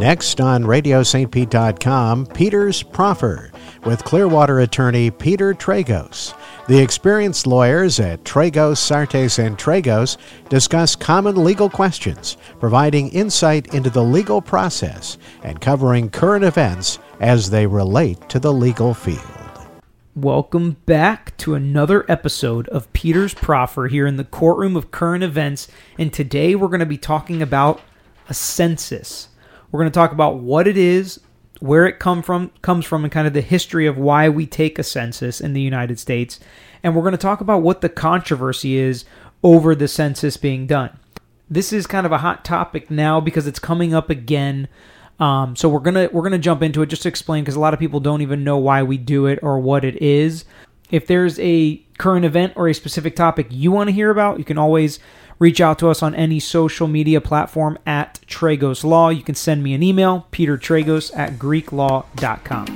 Next on RadioSt.Pete.com, Peter's Proffer with Clearwater attorney Peter Tragos. The experienced lawyers at Tragos, Sartes, and Tragos discuss common legal questions, providing insight into the legal process and covering current events as they relate to the legal field. Welcome back to another episode of Peter's Proffer here in the courtroom of current events, and today we're going to be talking about a census. We're going to talk about what it is, where it comes from, and kind of the history of why we take a census in the United States, and we're going to talk about what the controversy is over the census being done. This is kind of a hot topic now because it's coming up again. So we're gonna jump into it just to explain, because a lot of people don't even know why we do it or what it is. If there's a current event or a specific topic you want to hear about, you can always reach out to us on any social media platform at Tragos Law. You can send me an email, petertragos@greeklaw.com.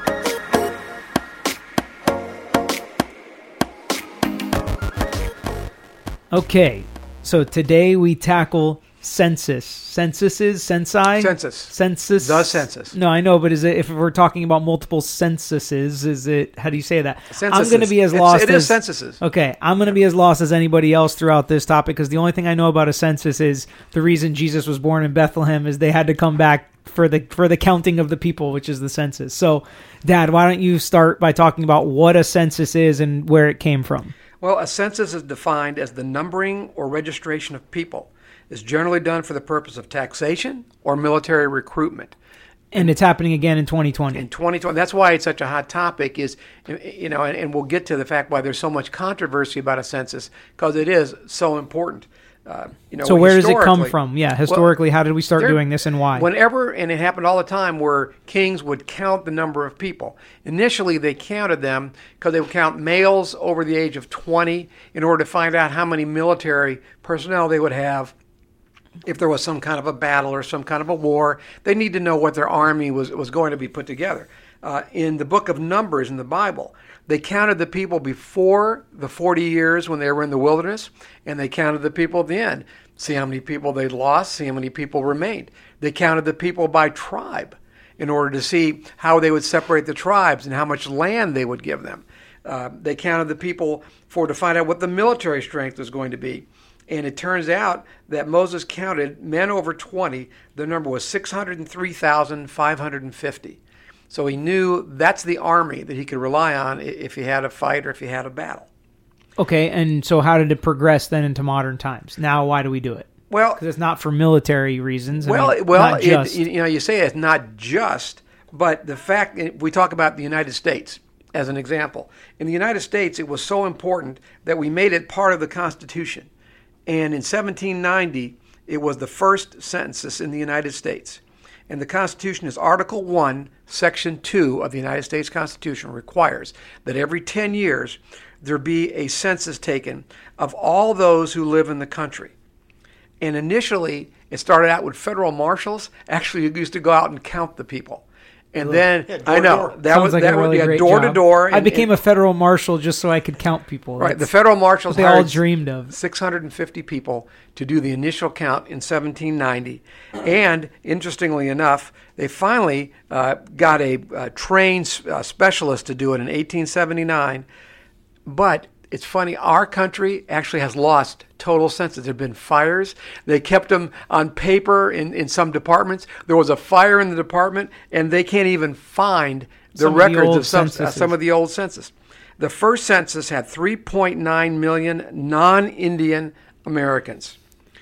Okay, so today we tackle census. Censuses? Censi? Census. Census? The census. No, I know, but is it, if we're talking about multiple censuses, is it, how do you say that? Censuses. I'm going to be as lost It is censuses. Okay, I'm going to be as lost as anybody else throughout this topic, because the only thing I know about a census is the reason Jesus was born in Bethlehem is they had to come back for the counting of the people, which is the census. So, Dad, why don't you start by talking about what a census is and where it came from? Well, a census is defined as the numbering or registration of people. It's generally done for the purpose of taxation or military recruitment. And it's happening again in 2020. In 2020, that's why it's such a hot topic. And we'll get to the fact why there's so much controversy about a census, because it is so important. So where does it come from? Yeah, historically, how did we start doing this and why? Whenever, and it happened all the time, where kings would count the number of people. Initially, they counted them because they would count males over the age of 20 in order to find out how many military personnel they would have. If there was some kind of a battle or some kind of a war, they need to know what their army was going to be put together. In the book of Numbers in the Bible, they counted the people before the 40 years when they were in the wilderness, and they counted the people at the end. See how many people they lost, see how many people remained. They counted the people by tribe in order to see how they would separate the tribes and how much land they would give them. They counted the people to find out what the military strength was going to be. And it turns out that Moses counted men over 20. The number was 603,550. So he knew that's the army that he could rely on if he had a fight or if he had a battle. Okay, and so how did it progress then into modern times? Now, why do we do it? Well, because it's not for military reasons. You say it's not just, but the fact, we talk about the United States as an example. In the United States, it was so important that we made it part of the Constitution. And in 1790, it was the first census in the United States. And the Constitution is Article 1, Section 2 of the United States Constitution requires that every 10 years there be a census taken of all those who live in the country. And initially, it started out with federal marshals. Actually, you used to go out and count the people. And then, I know, that was door to door. I became a federal marshal just so I could count people. Right, the federal marshals they all dreamed of 650 people to do the initial count in 1790. And interestingly enough, they finally got a trained specialist to do it in 1879. But it's funny, our country actually has lost total census. There have been fires. They kept them on paper in some departments. There was a fire in the department, and they can't even find the records of some of the old census. The first census had 3.9 million non-Indian Americans,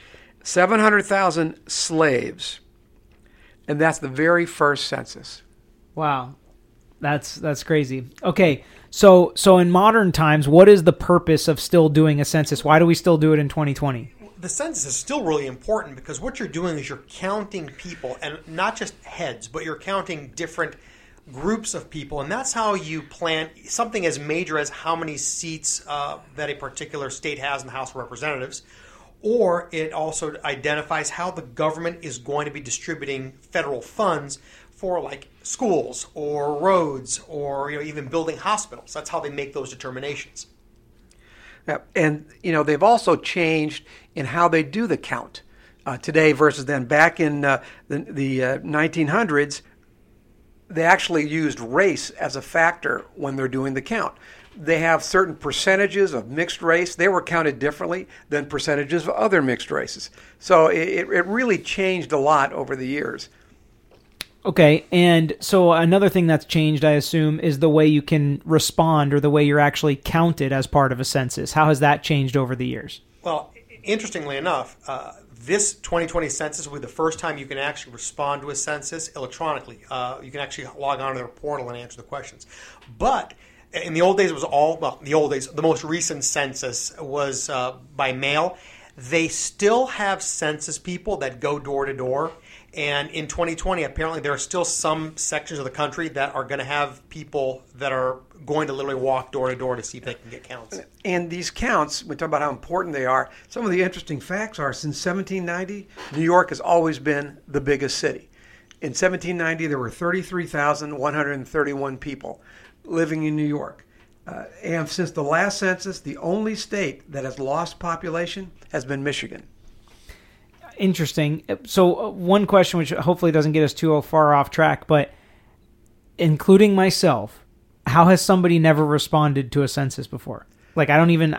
700,000 slaves, and that's the very first census. Wow. That's crazy. Okay, so in modern times, what is the purpose of still doing a census? Why do we still do it in 2020? The census is still really important because what you're doing is you're counting people, and not just heads, but you're counting different groups of people, and that's how you plan something as major as how many seats that a particular state has in the House of Representatives. Or it also identifies how the government is going to be distributing federal funds for like schools or roads or even building hospitals. That's how they make those determinations. Yeah, and they've also changed in how they do the count. today versus then. Back in the 1900s, they actually used race as a factor when they're doing the count. They have certain percentages of mixed race. They were counted differently than percentages of other mixed races. So it really changed a lot over the years. Okay, and so another thing that's changed, I assume, is the way you can respond or the way you're actually counted as part of a census. How has that changed over the years? Well, interestingly enough, this 2020 census will be the first time you can actually respond to a census electronically. You can actually log on to their portal and answer the questions. But in the old days, it was the most recent census was by mail. They still have census people that go door to door. And in 2020, apparently there are still some sections of the country that are going to have people that are going to literally walk door to door to see if they can get counts. And these counts, we talk about how important they are. Some of the interesting facts are, since 1790, New York has always been the biggest city. In 1790, there were 33,131 people living in New York. And since the last census, the only state that has lost population has been Michigan. Interesting. So one question, which hopefully doesn't get us too far off track, but including myself, how has somebody never responded to a census before? Like, did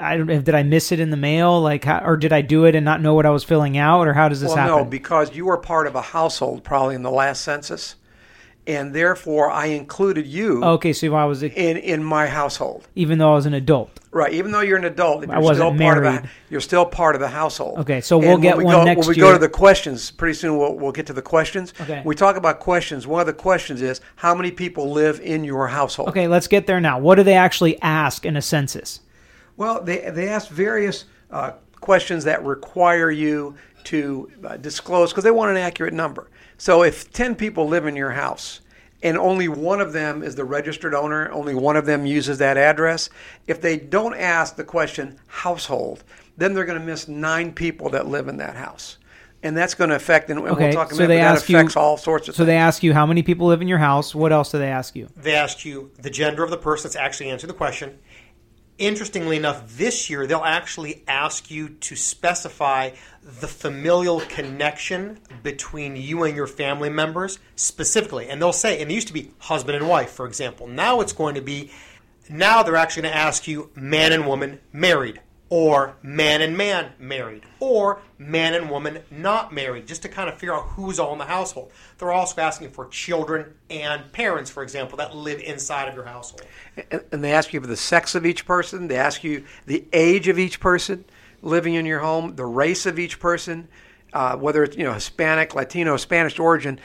I miss it in the mail? Like, or did I do it and not know what I was filling out? Or how does this happen? No, because you were part of a household probably in the last census. And therefore, I included you. Okay, so I was in my household, even though I was an adult. Right, even though you're an adult, I wasn't married. You're still part of the household. Okay, so we'll get one next year. When we go to the questions, pretty soon we'll get to the questions. Okay. When we talk about questions, one of the questions is how many people live in your household. Okay, let's get there now. What do they actually ask in a census? Well, they ask various questions that require you to disclose because they want an accurate number. So if 10 people live in your house and only one of them is the registered owner, only one of them uses that address, if they don't ask the question household, then they're going to miss 9 people that live in that house. And that's going to affect, and we'll talk about that affects all sorts of things. So they ask you how many people live in your house. What else do they ask you? They ask you the gender of the person that's actually answering the question. Interestingly enough, this year they'll actually ask you to specify the familial connection between you and your family members specifically. And they'll say, and it used to be husband and wife, for example. Now it's going to be, now they're actually going to ask you man and woman married, or man and man married, or man and woman not married, just to kind of figure out who's all in the household. They're also asking for children and parents, for example, that live inside of your household. And they ask you for the sex of each person. They ask you the age of each person living in your home, the race of each person, whether it's Hispanic, Latino, Spanish origin.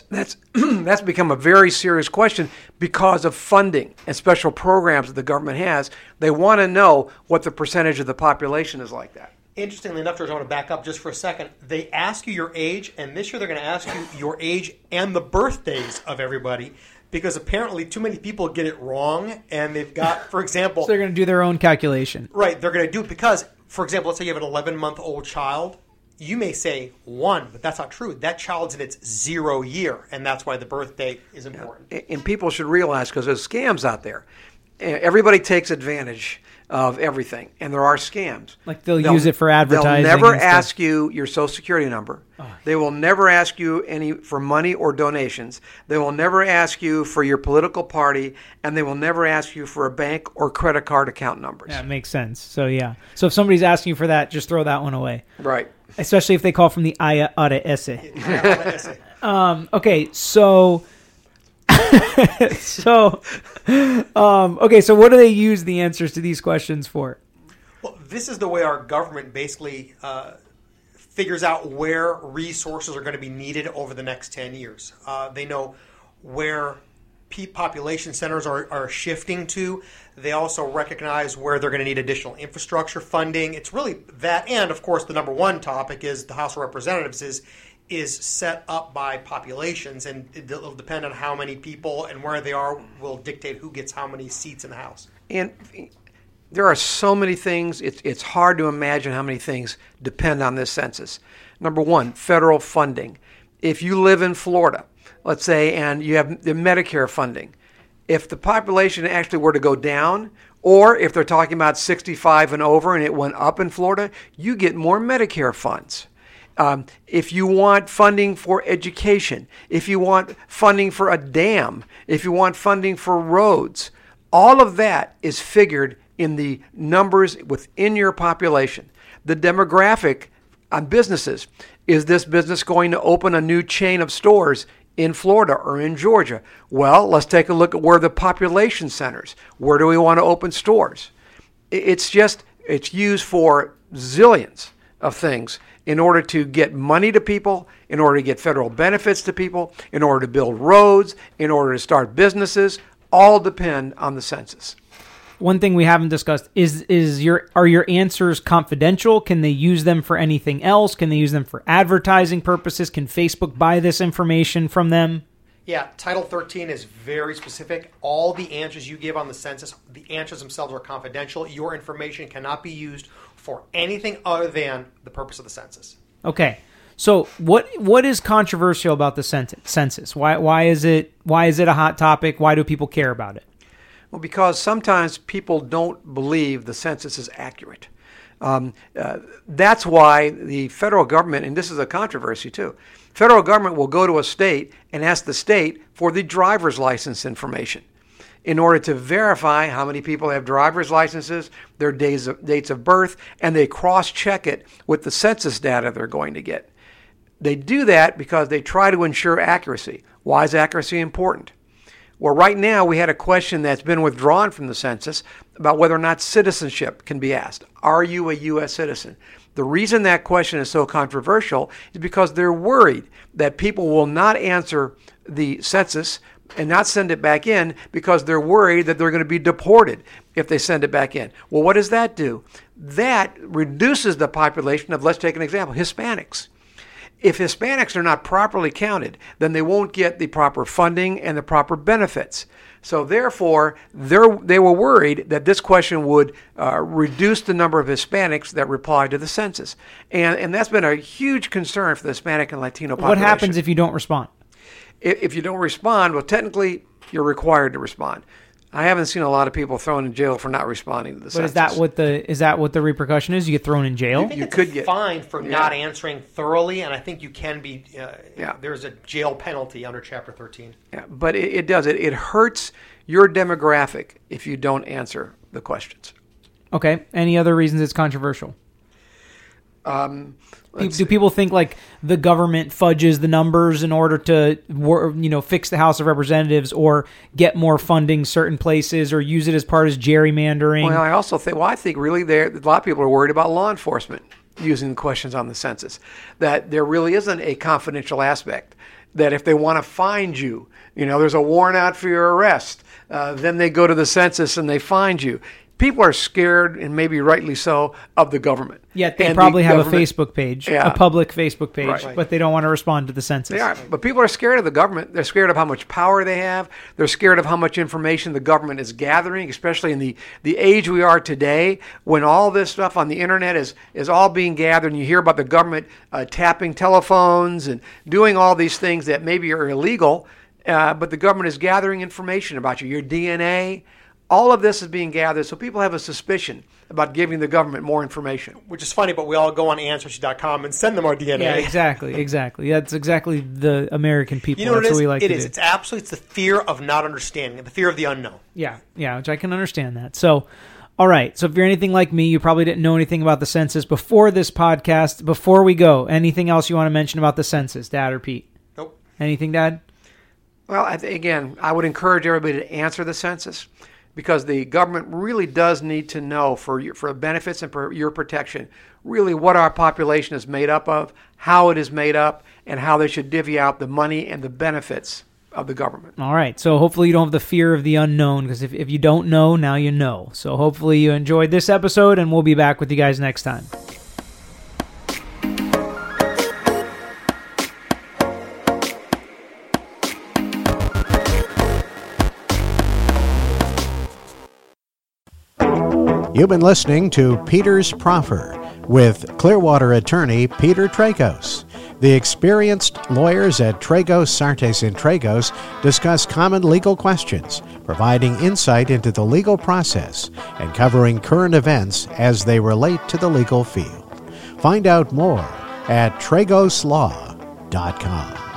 That's become a very serious question because of funding and special programs that the government has. They want to know what the percentage of the population is like that. Interestingly enough, George, I want to back up just for a second. They ask you your age, and this year they're going to ask you your age and the birthdays of everybody, because apparently too many people get it wrong, and they've got, for example... So they're going to do their own calculation. Right, they're going to do it because, for example, let's say you have an 11-month-old child. You may say 1, but that's not true. That child's in its 0 year, and that's why the birth date is important. Yeah. And people should realize, because there's scams out there. Everybody takes advantage of everything, and there are scams. Like they'll use it for advertising. They'll never ask you your Social Security number. Oh. They will never ask you for money or donations. They will never ask you for your political party, and they will never ask you for a bank or credit card account numbers. Yeah, it makes sense. So yeah. So if somebody's asking you for that, just throw that one away. Right. Especially if they call from the IRS. Okay, so... okay, so what do they use the answers to these questions for? Well, this is the way our government basically figures out where resources are going to be needed over the next 10 years. They know where population centers are shifting to. They also recognize where they're going to need additional infrastructure funding. It's really that, and of course the number one topic is the House of Representatives is set up by populations, and it'll depend on how many people and where they are will dictate who gets how many seats in the House. And there are so many things, it's hard to imagine how many things depend on this census. Number one, federal funding. If you live in Florida, let's say, and you have the Medicare funding, if the population actually were to go down, or if they're talking about 65 and over and it went up in Florida, you get more Medicare funds. If you want funding for education, if you want funding for a dam, if you want funding for roads, all of that is figured in the numbers within your population. The demographic on businesses. Is this business going to open a new chain of stores in Florida or in Georgia? Well, let's take a look at where the population centers. Where do we want to open stores? It's used for zillions of things in order to get money to people, in order to get federal benefits to people, in order to build roads, in order to start businesses, all depend on the census. One thing we haven't discussed are your answers confidential? Can they use them for anything else? Can they use them for advertising purposes? Can Facebook buy this information from them? Yeah, Title 13 is very specific. All the answers you give on the census, the answers themselves are confidential. Your information cannot be used for anything other than the purpose of the census. Okay. So what is controversial about the census? Why is it a hot topic? Why do people care about it? Well, because sometimes people don't believe the census is accurate. That's why the federal government, and this is a controversy too, federal government will go to a state and ask the state for the driver's license information in order to verify how many people have driver's licenses, their dates of birth, and they cross-check it with the census data they're going to get. They do that because they try to ensure accuracy. Why is accuracy important? Well, right now we had a question that's been withdrawn from the census about whether or not citizenship can be asked. Are you a U.S. citizen? The reason that question is so controversial is because they're worried that people will not answer the census and not send it back in because they're worried that they're going to be deported if they send it back in. Well, what does that do? That reduces the population of, let's take an example, Hispanics. If Hispanics are not properly counted, then they won't get the proper funding and the proper benefits. So therefore, they were worried that this question would reduce the number of Hispanics that replied to the census. And that's been a huge concern for the Hispanic and Latino population. What happens if you don't respond? If you don't respond, well, technically, you're required to respond. I haven't seen a lot of people thrown in jail for not responding to the census. But is that what the repercussion is? You get thrown in jail? You could get fined for not answering thoroughly, and I think you can be. There's a jail penalty under Chapter 13. Yeah, but it does. It hurts your demographic if you don't answer the questions. Okay. Any other reasons it's controversial? Do people think like the government fudges the numbers in order to, fix the House of Representatives or get more funding certain places or use it as part of gerrymandering? Well, I think really a lot of people are worried about law enforcement using the questions on the census, that there really isn't a confidential aspect, that if they want to find you, there's a warrant out for your arrest, then they go to the census and they find you. People are scared, and maybe rightly so, of the government. Yet they probably have a Facebook page, a public Facebook page, right. But they don't want to respond to the census. They are, but people are scared of the government. They're scared of how much power they have. They're scared of how much information the government is gathering, especially in the age we are today, when all this stuff on the internet is all being gathered, and you hear about the government tapping telephones and doing all these things that maybe are illegal, but the government is gathering information about you, your DNA. All of this is being gathered, so people have a suspicion about giving the government more information. Which is funny, but we all go on Ancestry.com and send them our DNA. Yeah, exactly. That's exactly the American people. That's what we like to do. It's the fear of not understanding, the fear of the unknown. Yeah, which I can understand that. So, all right. So if you're anything like me, you probably didn't know anything about the census before this podcast. Before we go, anything else you want to mention about the census, Dad or Pete? Nope. Anything, Dad? Well, I would encourage everybody to answer the census, because the government really does need to know for benefits and for your protection, really what our population is made up of, how it is made up, and how they should divvy out the money and the benefits of the government. All right. So hopefully you don't have the fear of the unknown, because if you don't know, now you know. So hopefully you enjoyed this episode, and we'll be back with you guys next time. You've been listening to Peter's Proffer with Clearwater attorney Peter Tragos. The experienced lawyers at Tragos, Sartes, and Tragos discuss common legal questions, providing insight into the legal process and covering current events as they relate to the legal field. Find out more at tragoslaw.com.